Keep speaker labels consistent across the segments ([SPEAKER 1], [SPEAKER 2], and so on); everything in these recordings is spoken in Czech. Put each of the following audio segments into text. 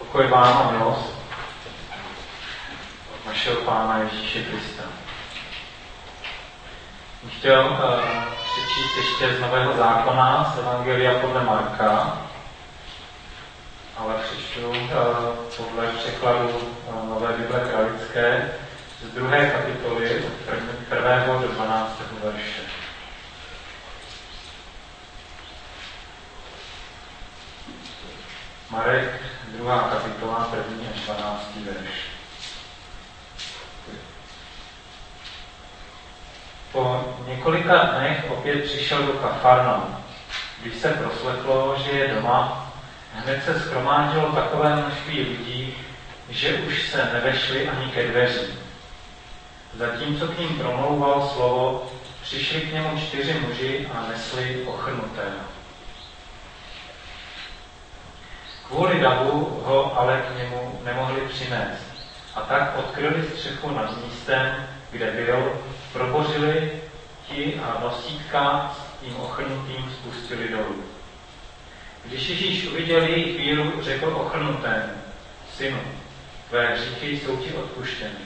[SPEAKER 1] Pokoj vám a milost od našeho Pána Ježíše Krista. Chtěl přečíst ještě z Nového zákona, z Evangelia podle Marka, ale přečtu podle překladu Nové Bible Kralické z 2. kapitoly od 1. do 12. verše. Marek, 2. kapitola, 1. až 12. verš. Po několika dnech opět přišel do Kafarnaum. Když se proslechlo, že je doma, hned se shromáždilo takové množství lidí, že už se nevešli ani ke dveřím. Zatímco k ním promlouval slovo, přišli k němu 4 muži a nesli ochrnutého. Kvůli davu ho ale k němu nemohli přinést. A tak odkryli střechu nad místem, kde byl, probořili ti a nosítka s tím ochrnutým spustili dolů. Když Ježíš uviděl jejich víru, řekl ochrnutému: Synu, tvé hříchy jsou ti odpuštěny.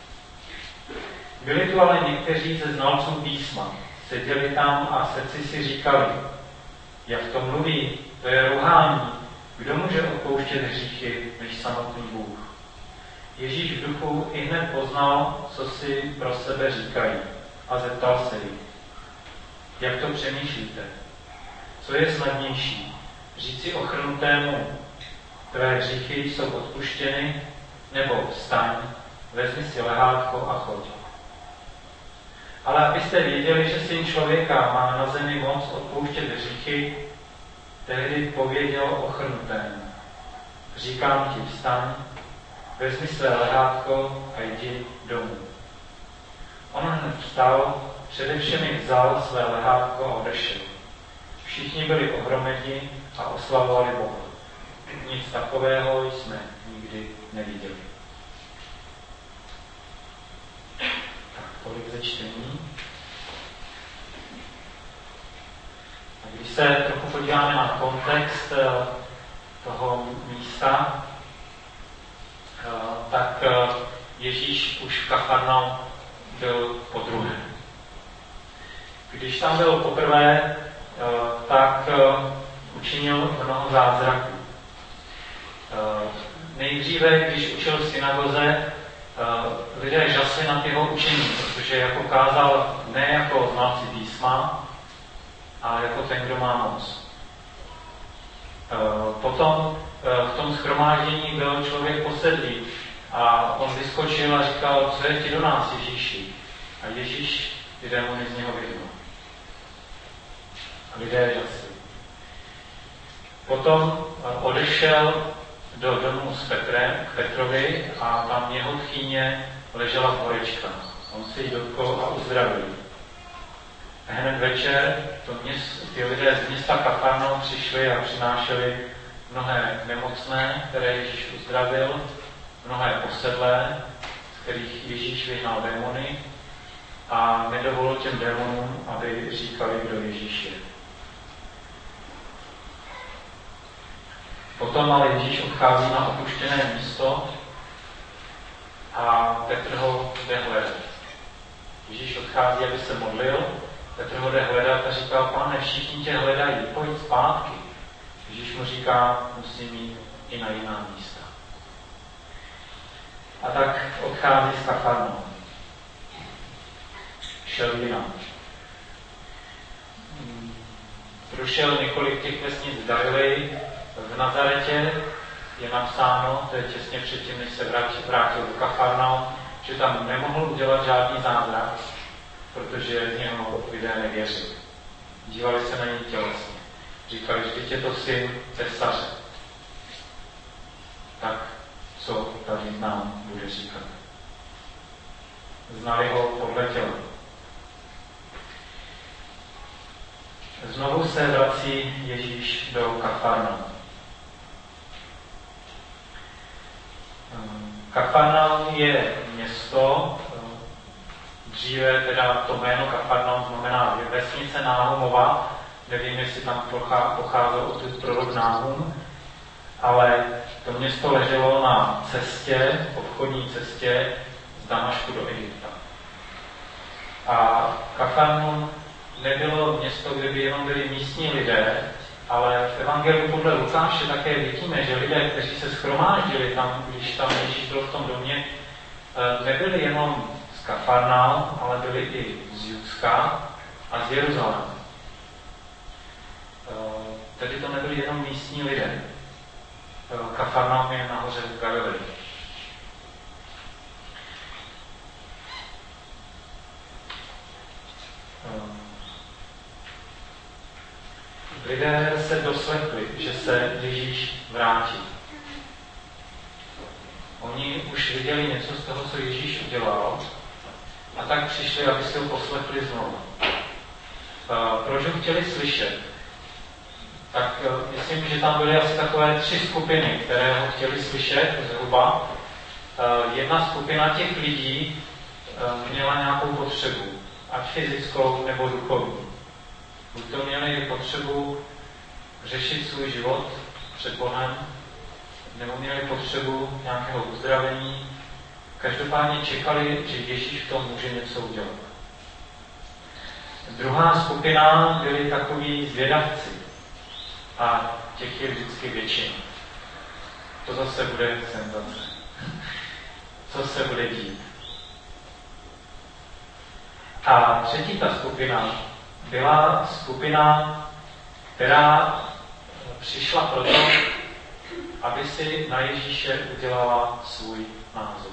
[SPEAKER 1] Byli tu ale někteří ze znalců písma, seděli tam a srdci si říkali: jak to mluví, to je rouhání, kdo může odpouštět hříchy než samotný Bůh? Ježíš v duchu ihned poznal, co si pro sebe říkají, a zeptal se jich: jak to přemýšlíte? Co je snadnější? Říci ochrnutému: tvé hříchy jsou odpuštěny, nebo vstaň, vezmi si lehátko a choď. Ale abyste věděli, že Syn člověka má na zemi moc odpouštět hříchy, tehdy pověděl ochrnutému: říkám ti, vstaň, vezmi své lehátko a jdi domů. On hned vstal, přede všemi vzal své lehátko a odešel. Všichni byli ohromeni a oslavovali Boha. Nic takového jsme nikdy neviděli. Tak, tolik ze čtení. A když se trochu podíváme na kontext toho místa, tak Ježíš už v Kafarnaum byl podruhé. Když tam byl poprvé, tak učinil mnoho zázraků. Nejdříve, když učil v synagoze, lidé žasli nad jeho učení, protože jako kázal ne jako znalci písma, ale jako ten, kdo má moc. Potom v tom shromáždění byl člověk posedlý a on vyskočil a říkal: co je ti do nás, Ježíši? A Ježíš ty démony z něho vyhnul. A lidé žasli. Potom odešel do domu s Petrem, k Petrovi, a tam jeho tchýně ležela v horečkách. On se jí dotkl a uzdravil. Hned večer ty lidé z města Kafarnaum přišli a přinášeli mnohé nemocné, které Ježíš uzdravil, mnohé posedlé, z kterých Ježíš vyhnal démony, a nedovolil těm démonům, aby říkali, kdo Ježíš je. Potom ale Ježíš odchází na opuštěné místo a Petr ho jde hledat. Ježíš odchází, aby se modlil, Petr ho jde hledat a říkal: Pane, všichni tě hledají, pojď zpátky. Ježíš mu říká: musím jít i na jiná místa. A tak odchází z Kafarnaum. Šel jinam. Prošel několik těch vesnic v Galileji. V Nazaretě je napsáno, to je těsně předtím, než se vrátil do Kafarnaum, že tam nemohl udělat žádný zázrak, protože z něho lidé nevěřili. Dívali se na něj tělesně. Říkali, že teď je to syn císaře. Tak co tady nám bude říkat? Znali ho podle těla. Znovu se vrací Ježíš do Kafarnaum. Kafarnaum je město, dříve teda to jméno Kafarnaum znamená vesnice Náhumova, nevím, jestli tam pocházel od prorok Náhum, ale to město leželo na cestě, obchodní cestě z Damašku do Egypta. A Kafarnaum nebylo město, kde by jenom byli místní lidé, ale v Evangeliu podle Lukáše také vidíme, že lidé, kteří se shromáždili tam, když tam Ježíš byl v tom domě, nebyli jenom z Kafarnaum, ale byli i z Judska a z Jeruzaléma. Tedy to nebyli jenom místní lidé. Kafarnaum je nahoře v Galileji. Lidé se doslechli, že se Ježíš vrátí. Oni už viděli něco z toho, co Ježíš udělal, a tak přišli, aby si ho poslechli znovu. Proč ho chtěli slyšet? Tak myslím, že tam byly asi takové 3 skupiny, které ho chtěli slyšet zhruba. Jedna skupina těch lidí měla nějakou potřebu, ať fyzickou nebo duchovní. Buď to měli potřebu řešit svůj život před Bohem, nebo měli potřebu nějakého uzdravení. Každopádně čekali, že Ježíš v tom může něco udělat. Druhá skupina byli takoví zvědavci. A těch je vždycky většina. To zase bude senzace. Co se bude dít? A třetí ta skupina byla skupina, která přišla proto, aby si na Ježíše udělala svůj názor.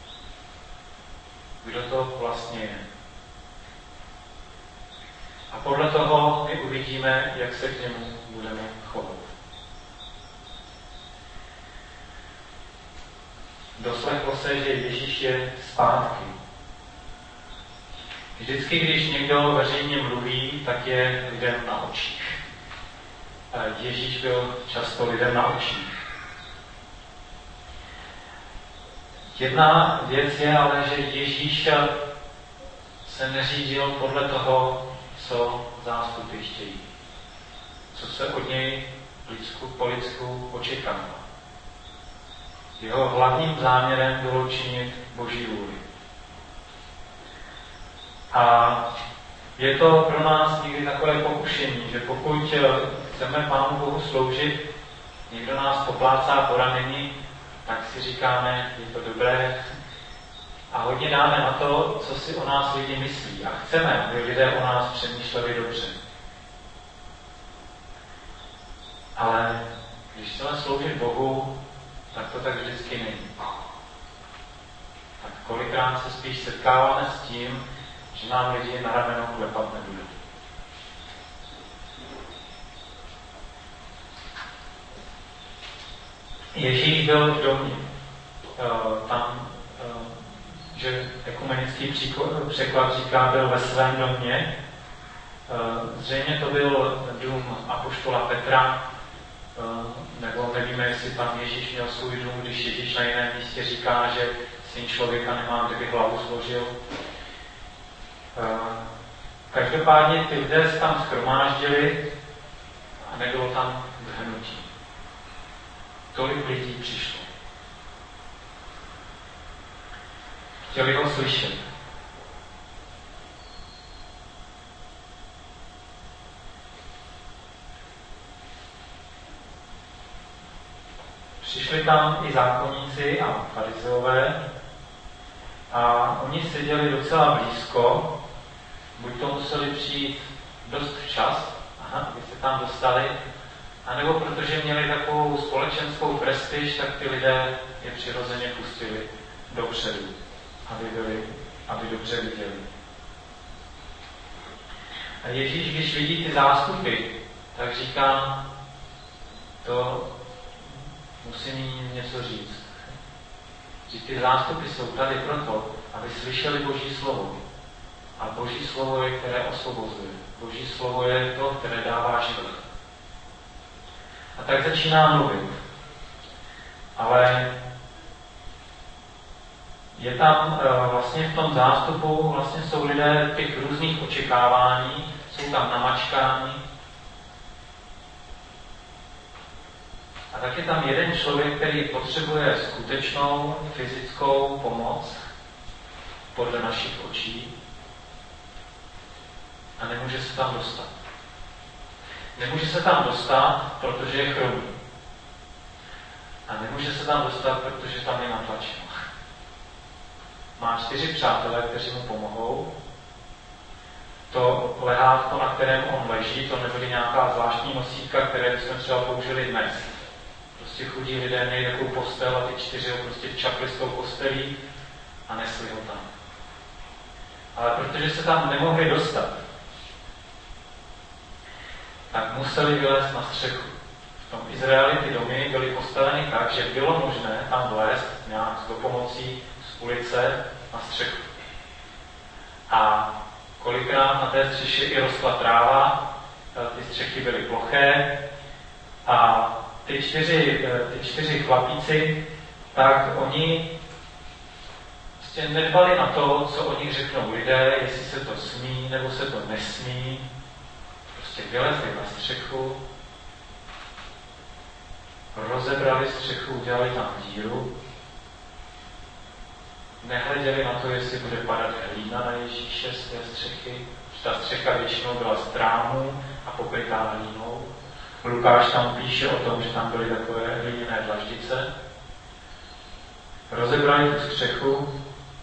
[SPEAKER 1] Kdo to vlastně je? A podle toho my uvidíme, jak se k němu budeme chovat. Doslechlo se, že Ježíš je zpátky. Vždycky, když někdo veřejně mluví, tak je lidem na očích. Ježíš byl často lidem na očích. Jedna věc je ale, že Ježíš se neřídil podle toho, co zástupy chtějí. Co se od něj po lidsku očekává. Jeho hlavním záměrem bylo činit Boží vůli. A je to pro nás někdy takové pokušení, že pokud chceme Pánu Bohu sloužit, někdo nás poplácá po rameni, tak si říkáme, je to dobré, a hodně dáme na to, co si o nás lidi myslí. A chceme, aby lidé o nás přemýšleli dobře. Ale když chceme sloužit Bohu, tak to tak vždycky není. Tak kolikrát se spíš setkáváme s tím, že nám lidi na rameno klepat nebudou. Ježíš byl v domě. Tam, že ekumenický překlad říká, byl ve svém domě. Zřejmě to byl dům apoštola Petra, nebo nevíme, jestli tam Ježíš měl svůj dům, když Ježíš na jiném místě říká, že syn člověka nemá, kdyby hlavu složil. Každopádně ty lidé se tam shromáždili a nebylo tam zhrnutí. Tolik lidí přišlo. Chtěli ho slyšet. Přišli tam i zákonníci a farizeové a oni seděli docela blízko, buď to museli přijít dost včas, aby se tam dostali, anebo protože měli takovou společenskou prestiž, tak ty lidé je přirozeně pustili dopředu, aby dobře viděli. A Ježíš, když vidí ty zástupy, tak říká, to musím jim něco říct. Že ty zástupy jsou tady proto, aby slyšeli Boží slovo. A Boží slovo je, které osvobozuje. Boží slovo je to, které dává život. A tak začíná mluvit. Ale je tam vlastně v tom zástupu vlastně jsou lidé těch různých očekávání, jsou tam namačkáni. A tak je tam jeden člověk, který potřebuje skutečnou fyzickou pomoc podle našich očí a nemůže se tam dostat. Nemůže se tam dostat, protože je chromý. A nemůže se tam dostat, protože tam je natlačeno. Má 4 přátelé, kteří mu pomohou. To lehátko, na kterém on leží, to nebyly nějaká zvláštní nosítka, které jsme třeba použili dnes. Prostě chudí lidé měli takovou postel a ty 4 ho prostě včapli s tou postelí a nesli ho tam. Ale protože se tam nemohli dostat, tak museli vylézt na střechu. V tom Izraeli ty domy byly postaveny tak, že bylo možné tam vlézt nějak s dopomocí z ulice na střechu. A kolikrát na té střeše i rostla tráva, ty střechy byly ploché a ty 4 chlapíci, tak oni prostě nedbali na to, co o nich řeknou lidé, jestli se to smí nebo se to nesmí. Prostě vylezli na střechu, rozebrali střechu, udělali tam díru, nehleděli na to, jestli bude padat hlína na Ježíše z té střechy. Ta střecha většinou byla z trámu a pokrytá hlínou. Lukáš tam píše o tom, že tam byly takové hlíněné dlaždice. Rozebrali tu střechu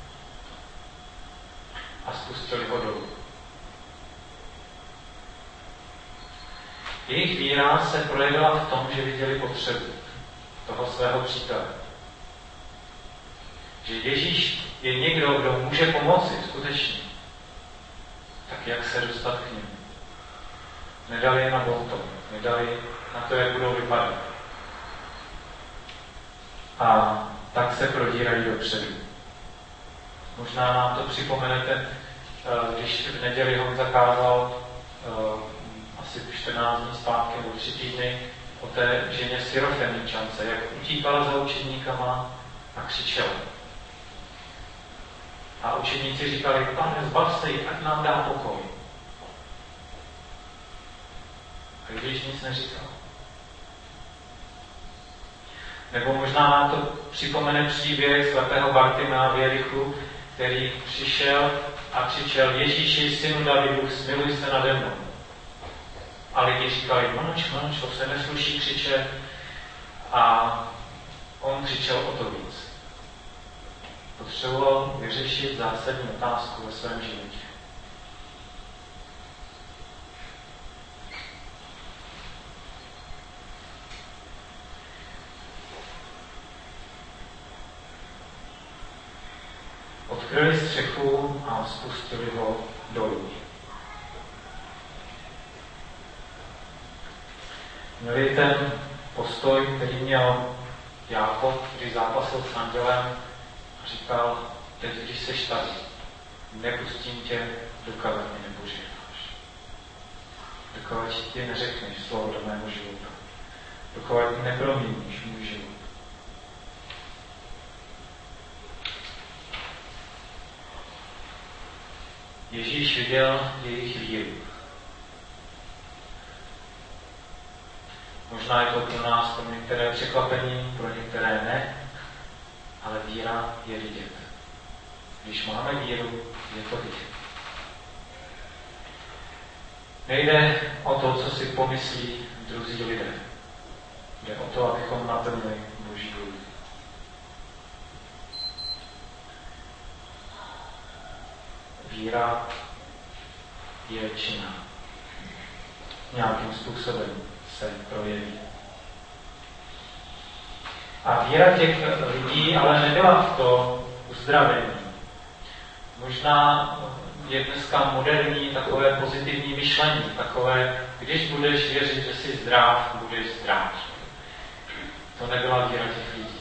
[SPEAKER 1] a spustili ho dolů. Jejich víra se projevila v tom, že viděli potřebu toho svého přítele. Že Ježíš je někdo, kdo může pomoci skutečně. Tak jak se dostat k němu? Nedali je na bonton, nedali na to, jak budou vypadat. A tak se prodírají dopředu. Možná nám to připomenete, když v neděli ho zakázal asi 14 dní zpátky nebo 3 týdny o té ženě Syrofeničance, jak utíkala za učedníkama a křičela. A učedníci říkali, Pane, zbav se jí, ať nám dá pokoj. A Ježíš nic neříkal. Nebo možná nám to připomene příběh svatého Bartimea v Jerichu, který přišel a křičel, Ježíši, synu Davidův, smiluj se nade mnou. A lidi říkali, mlč, to se nesluší křičet. A on křičel o to víc. Potřeboval vyřešit zásadní otázku ve svém životě. Odkryli střechu a spustili ho dolů. Měli ten postoj, který měl Jákob, když zápasil s andělem a říkal, teď, když seš tady, nepustím tě, dokud mě nepožehnáš. Dokud ti neřekneš slovo do mého života. Dokud neproměníš můj život. Ježíš viděl jejich víru. Možná je to pro nás, pro některé překvapení, pro některé ne, ale víra je vidět. Když máme víru, je to vidět. Nejde o to, co si pomyslí druzí lidé. Jde o to, abychom naplnili Boží vůli. Víra je činná. Nějakým způsobem se projeví. A víra těch lidí ale nebyla v to uzdravení. Možná je dneska moderní takové pozitivní myšlení, takové, když budeš věřit, že jsi zdrav, budeš zdrav. To nebyla víra těch lidí.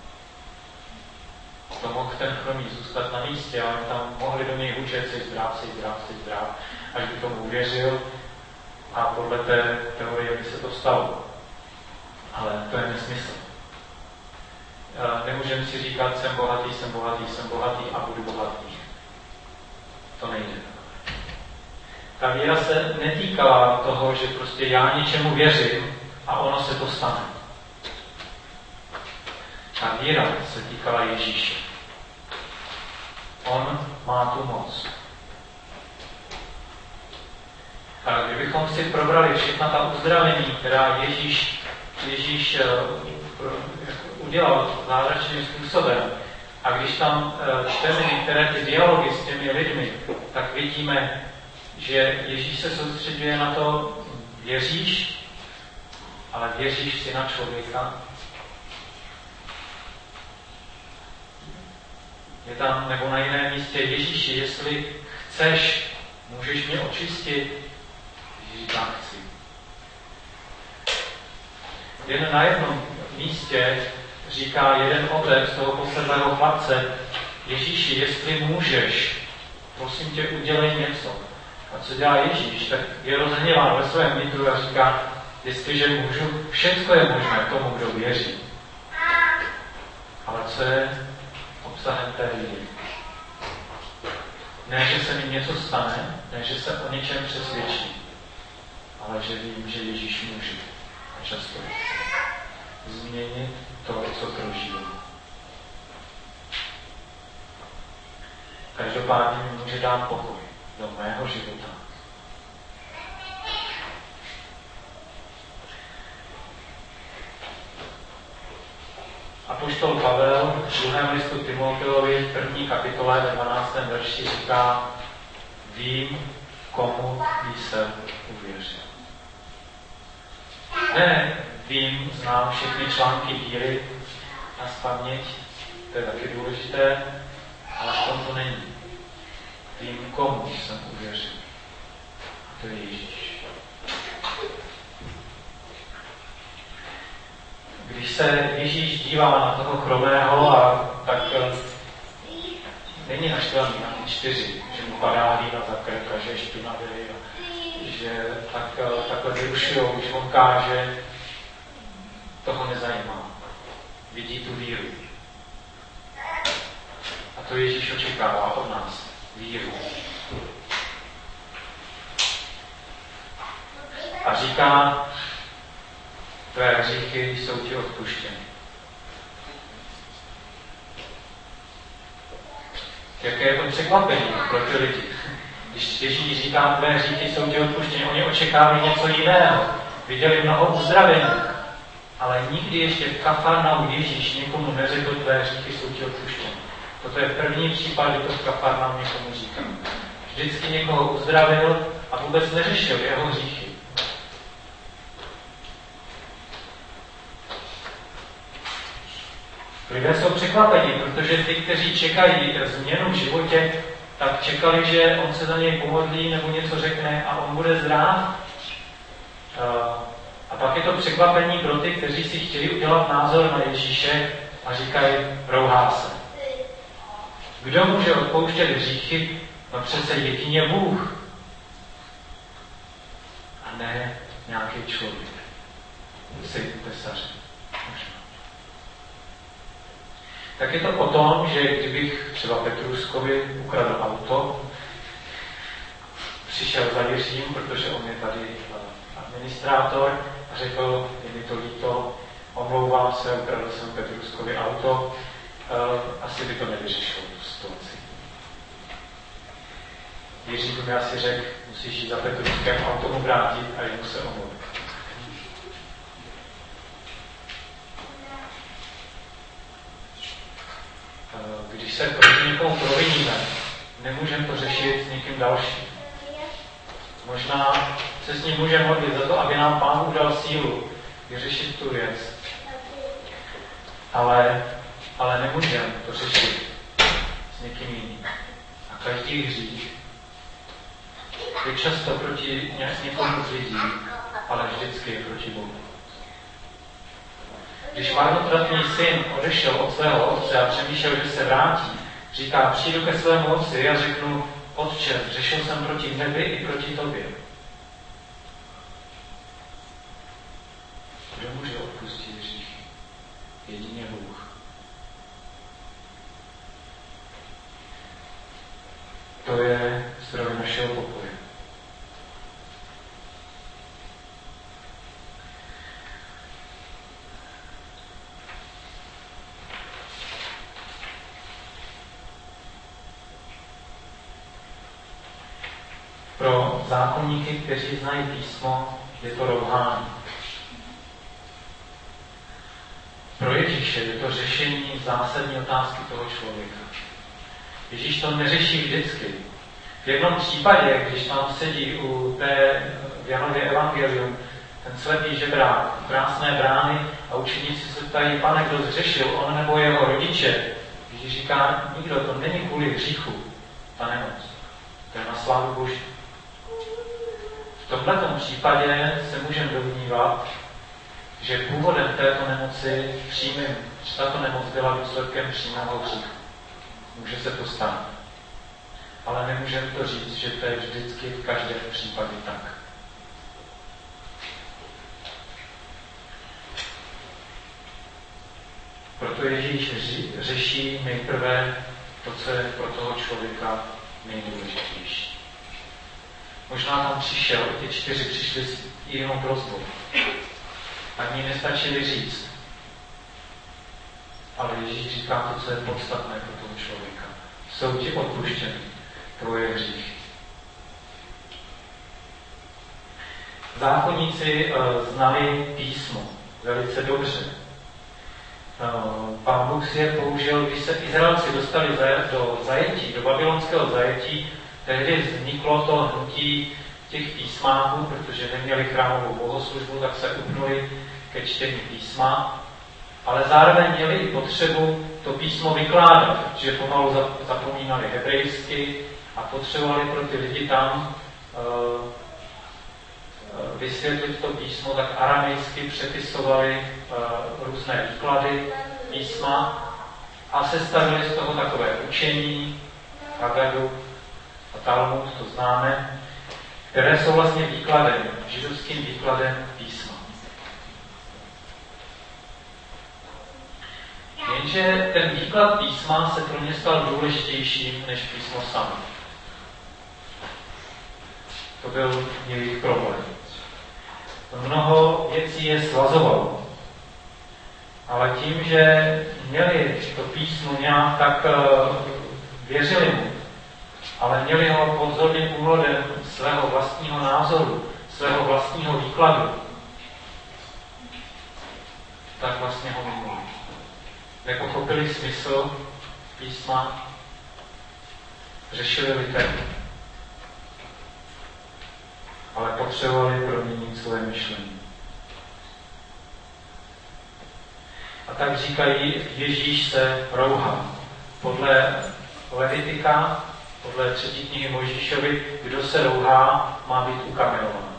[SPEAKER 1] To mohl ten chromý zůstat na místě, ale tam mohli do něj hučet, jsi zdrav, až by tomu uvěřil a podle té teorie by se to stalo. Ale to je nesmysl. Nemůžeme si říkat, jsem bohatý a budu bohatý. To nejde. Ta víra se netýkala toho, že prostě já něčemu věřím a ono se to stane. Ta víra se týkala Ježíše. On má tu moc. A kdybychom si probrali všechna ta uzdravení, která Ježíš udělal zázračným způsobem, a když tam čteme některé ty dialogy s těmi lidmi, tak vidíme, že Ježíš se soustředuje na to, věříš, ale věříš v Syna člověka. Je tam, nebo na jiném místě, Ježíši, jestli chceš, můžeš mě očistit. Ježíš říká, chci. Jen na jednom místě říká jeden otec toho posedlého chlapce, Ježíši, jestli můžeš, prosím tě, udělej něco. A co dělá Ježíš? Tak je rozhněván ve svém nitru a říká, jestliže můžu, všechno je možné tomu, kdo věří. Ale co je obsahem té víry? Ne, že se mi něco stane, ne, že se o něčem přesvědčím, ale že vím, že Ježíš může. A často změnit to, co prožívám. Každopádně mi může dát pokoj do mého života. Apoštol Pavel v 2. listu Timoteovi v 1. kapitole ve 12. verši říká, vím, komu jsem uvěřil. Ne, vím, znám všechny články víry na spaměť, to je taky důležité, ale v tom to není. Vím, komu jsem uvěřil. A to je Ježíš. Když se Ježíš dívá na toho chromého, tak není naštvaný na ty 4, že mu padá hlína za krk a že je špinavý a že takhle vyrušujou, že on káže, toho nezajímá. Vidí tu víru. A to Ježíš očekává od nás. Víru. A říká, tvé hříchy jsou ti odpuštěny. Jaké je to překvapení pro ty lidi. Když Ježíš říká, tvé hříchy jsou ti odpuštěny, oni očekávají něco jiného. Viděli mnoho uzdravení, ale nikdy ještě v Kafarnaumu Ježíš někomu neřekl, tvé hříchy jsou ti odpuštěny. Toto je první případ, kdy to v Kafarnaumu někomu říká. Vždycky někoho uzdravil a vůbec neřešil jeho hříchy. Lidé jsou překvapeni, protože ty, kteří čekají změnu v životě, tak čekali, že on se za něj pomodlí nebo něco řekne a on bude zdrav. A pak je to překvapení pro ty, kteří si chtěli udělat názor na Ježíše a říkají, rouhá se. Kdo může odpouštět hříchy? No přece jedině Bůh. A ne nějaký člověk. Syn tesaře. Tak je to o tom, že kdybych třeba Petruskovi ukradl auto, přišel za Jiřím, protože on je tady administrátor, a řekl, je mi to líto, omlouvám se, ukradl jsem Petruskovi auto, asi by to nevyřešilo tu situaci. Jiří by mi asi řekl, musíš jít za Petruskem, auto mu vrátit a jemu se omluvit. Když se proti někomu proviníme, nemůžeme to řešit s někým dalším. Možná se s ním můžeme modlit za to, aby nám Pán udal sílu vyřešit tu věc. Ale nemůžeme to řešit s někým jiným. A každý hřích je často proti někomu z lidí, ale vždycky je proti Bohu. Když marnotratný syn odešel od svého otce a přemýšlel, že se vrátí, říká, přijdu ke svému otci a řeknu, otče, řešil jsem proti nebi i proti tobě. Kdo může odpustit hříchy? Jedině Bůh. To je zdroj našeho pokoje. Pro zákonníky, kteří znají písmo, je to rouhání. Pro Ježíše je to řešení zásadní otázky toho člověka. Ježíš to neřeší vždycky. V jednom případě, když tam sedí v Janově evangelium, ten slepý žebrák, krásné brány a učeníci se ptají, Pane, kdo zřešil, on nebo jeho rodiče? Ježíš říká, nikdo, to není kvůli hříchu, ta nemoc. To je na slávu Boží. V tomto případě se můžeme domnívat, že původem této nemoci že tato nemoc byla důsledkem přímého hříchu. Může se to stát. Ale nemůžeme to říct, že to je vždycky v každém případě tak. Proto Ježíš řeší nejprve to, co je pro toho člověka nejdůležitější. Možná tam přišel, ty 4 přišli s jinou prosbou. Ani nestačili říct. Ale Ježíš říká to, co je podstatné pro toho člověka. Jsou ti odpuštěny tvoje hříchy. Zákonníci znali písmo velice dobře. Pán Bůh si je použil, když se Izraelci dostali do zajetí, do babylonského zajetí, tehdy vzniklo to hnutí těch písmáků, protože neměli chrámovou bohoslužbu, tak se upnuli ke čtení písma, ale zároveň měli i potřebu to písmo vykládat, protože pomalu zapomínali hebrejsky a potřebovali pro ty lidi tam vysvětlit to písmo, tak aramejsky přepisovali různé výklady písma a sestavili z toho takové učení, Hagadu a Talmud, to známe, které jsou vlastně výkladem, židovským výkladem písma. Jenže ten výklad písma se pro ně stal důležitějším než písmo samo. To byl jejich problém. Mnoho věcí je svazovalo. Ale tím, že měli to písmo nějak, tak věřili mu. Ale měli ho pod zorným úhledem svého vlastního názoru, svého vlastního výkladu. Tak vlastně ho minuli. Nepochopili smysl písma, řešili literu. Ale potřebovali proměnit svoje myšlení. A tak říkají, Ježíš se rouhá. Podle Levitika, podle 3. knihy Mojžíšovi, kdo se rouhá, má být ukamenován.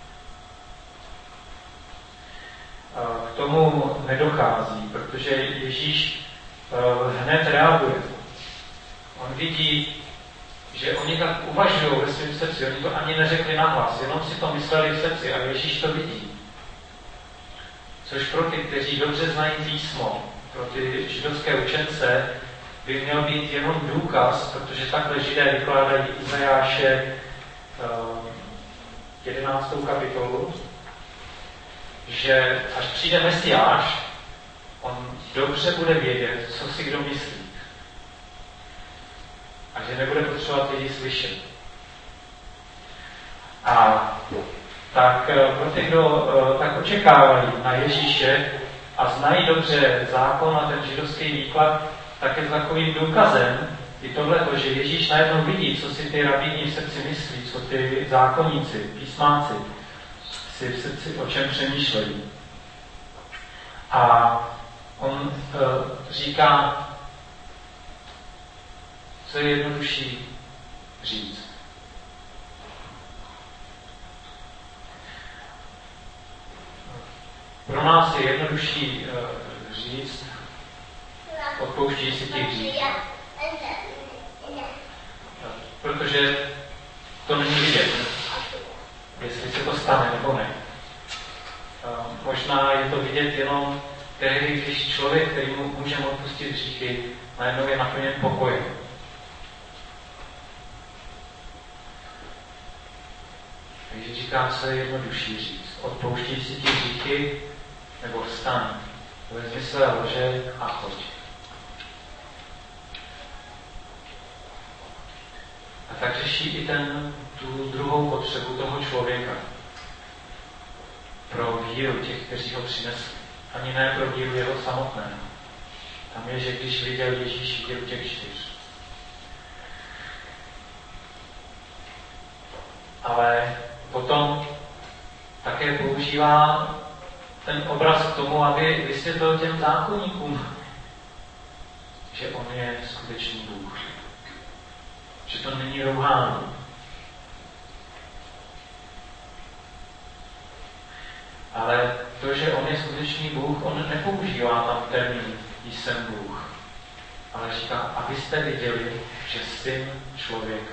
[SPEAKER 1] K tomu nedochází, protože Ježíš hned reaguje. On vidí, že oni tak uvažují ve svém srdci, oni to ani neřekli nahlas, jenom si to mysleli v srdci a Ježíš to vidí. Což pro ty, kteří dobře znají písmo, pro ty židovské učence, by měl být jenom důkaz, protože takhle Židé vykládají Izajáše 11. kapitolu, že až přijde Mesiáš, on dobře bude vědět, co si kdo myslí. A že nebude potřebovat lidi slyšet. A tak pro ty, kdo tak očekávají na Ježíše a znají dobře zákon a ten židovský výklad, tak je takovým důkazem i tohleto, že Ježíš najednou vidí, co si ty rabíni v srdci myslí, co ty zákonníci, písmáci si v srdci o čem přemýšlejí. A on říká, co je jednodušší říct. Pro nás je jednodušší říct, odpouští si ti hříchy. Protože to není vidět, jestli se to stane nebo ne. Možná je to vidět jenom tehdy, když člověk, který mu může odpustit hříchy, najednou je naplněn pokojem. Ježíš říká, co je jednodušší říct. Odpouští si ti hříchy, nebo vstaň. Vezmi své lože a choď. A tak řeší i ten tu druhou potřebu toho člověka. Pro víru těch, kteří ho přinesli. Ani ne pro víru jeho samotného. Tam je, že když viděl Ježíš, viděl těch 4. Ale potom také používá ten obraz k tomu, aby vysvětlil těm zákonníkům, že on je skutečný Bůh. Že to není rouhání. Ale to, že on je skutečný Bůh, on nepoužívá tam termín jsem Bůh. Ale říká, abyste viděli, že syn člověka.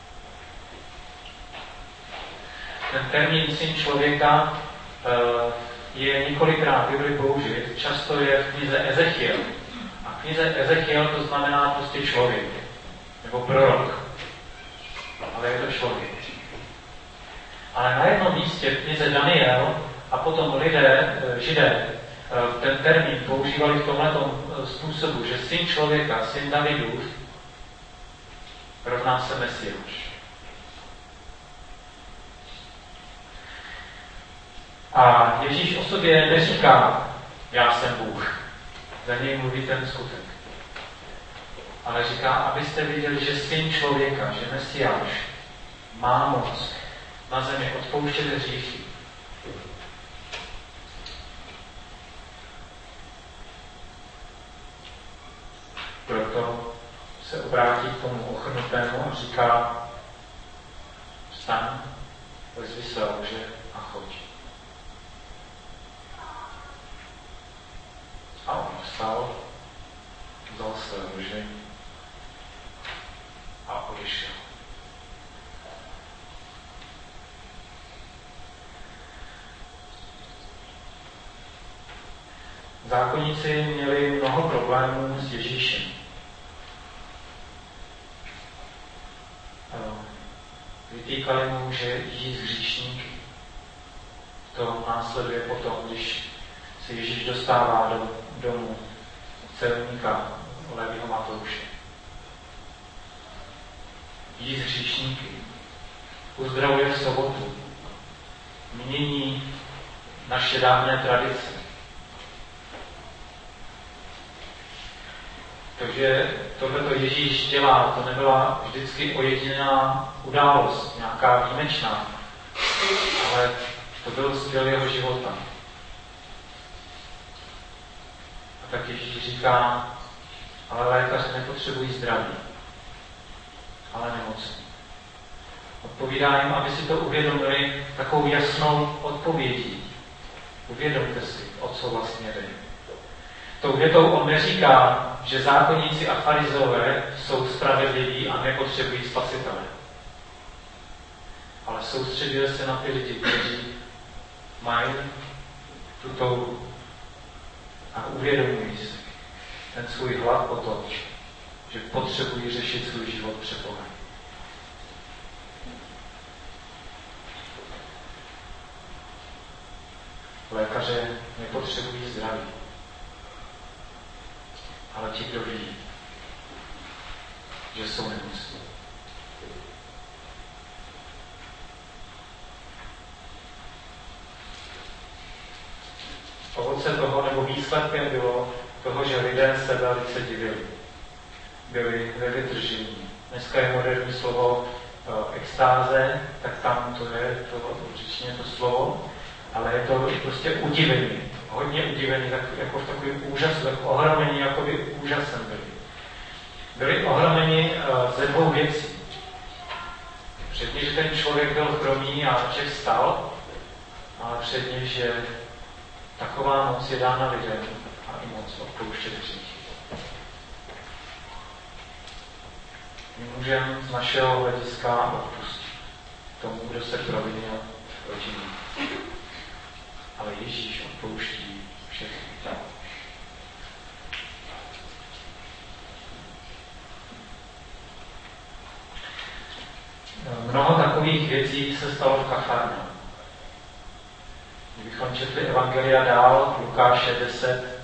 [SPEAKER 1] Ten termín syn člověka je několikrát v Bibli použit. Často je v knize Ezechiel. A v knize Ezechiel to znamená prostě člověk. Nebo prorok. Ale je to člověk. Ale na jednom místě v knize Daniel a potom Židé, ten termín používali v tomhletom způsobu, že syn člověka, syn Davidův, rovná se Mesiáš. A Ježíš o sobě neříká, já jsem Bůh. Za něj mluví ten skutek. Ale říká, abyste viděli, že syn člověka, že Mesiáš má moc na zemi odpouštět hříchy. Proto se obrátí k tomu ochrnutému a říká, vstaň, vezmi své lože a choď. A on vstal, vzal své lože a odešel. Zákonníci měli mnoho problémů s Ježíšem. Vytýkali mu, že jí z hříšníky. To následuje potom, když se Ježíš dostává do domu celníka Levího Matouše. Jí z hříšníky. Uzdravuje v sobotu. Mění naše dávné tradice. Takže tohleto Ježíš dělá, to nebyla vždycky ojedinělá událost, nějaká výjimečná, ale to byl styl jeho života. A tak Ježíš říká, ale lékaři nepotřebují zdraví, ale nemocní. Odpovídá jim, aby si to uvědomili takovou jasnou odpovědí. Uvědomte si, o co vlastně jde. Tou větou on neříká, že zákonníci a farizeové jsou spravedliví a nepotřebují spasitele. Ale soustředuje se na ty lidi, kteří mají tu touhu a uvědomují si ten svůj hlad o to, že potřebují řešit svůj život před Bohem. Lékaře nepotřebují zdraví. Ale ti, kdo ví, že jsou nemocní. Ovoce toho, nebo výsledkem bylo toho, že lidé se velice divili. Byli ve vytržení. Dneska je moderní slovo extáze, tak tam to je to řečně to slovo, ale je to prostě udivení. Hodně udivení, tak, jako v takovém úžasu, tak ohromení, jako by úžasem byli. Byli ohromeni ze dvou věcí. Předně, že ten člověk byl chromý a že vstal, ale předně, že taková moc je dána lidem a i moc odpouštět hříchy. My můžeme z našeho hlediska odpustit tomu, kdo se provinil proti ní. Ale Ježíš odpouští všechny. Mnoho takových věcí se stalo v Kafarnaum. Kdybychom četli evangelia dál, Lukáše 10,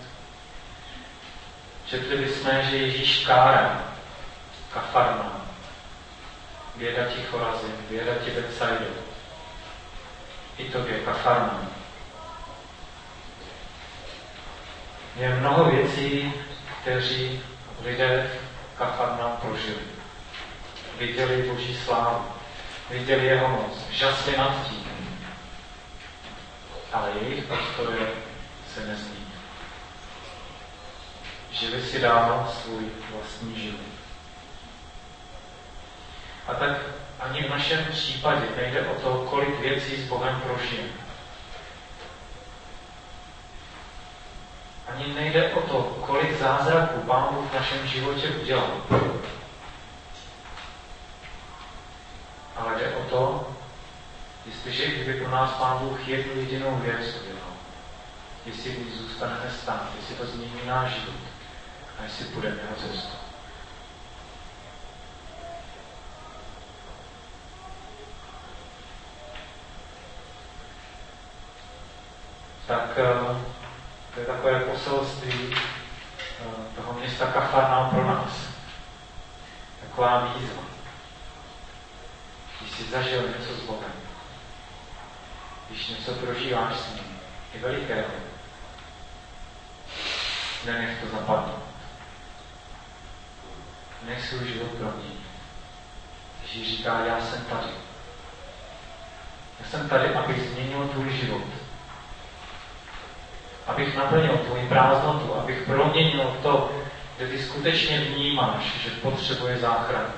[SPEAKER 1] četli bychom, že Ježíš kárá Kafarnaum. běda ti Chorazim, běda ti Betsaido, i tobě Kafarnaum. Je mnoho věcí, kteří lidé v Kafarnaum prožili. Viděli Boží slávu, viděli jeho moc, žasli nad tím, ale jejich postoje se nezmění. Žili si dál svůj vlastní život. A tak ani v našem případě nejde o to, kolik věcí s Bohem prožijeme. Ani nejde o to, kolik zázraků Pán Bůh v našem životě udělal. Ale jde o to, jestliže kdyby pro nás Pán Bůh jednu jedinou věc udělal, jestli v ní zůstaneme stát, jestli to změní náš život a jestli půjdeme jeho cestu. Tak to je takové poselství toho města Kafarnaum pro nás. Taková výzva. Když jsi zažil něco s Bohem, když něco prožíváš s ním, i velikého, nenech to zapadnout. Nech svůj život proměnit. Ježíš říká, já jsem tady. Já jsem tady, abych změnil tvůj život. Abych naplnil tvoji prázdnotu, abych proměnil to, kde ty skutečně vnímáš, že potřebuje záchranu.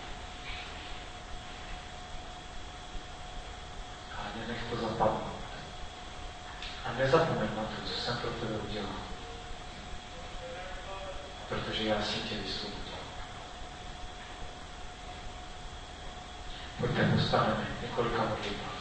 [SPEAKER 1] Ale nenech to zapadnout. A nezapomeň na to, co jsem pro tebe udělal. Protože já si tě vysvobodil. Pojďte, postaneme několika modlitbách.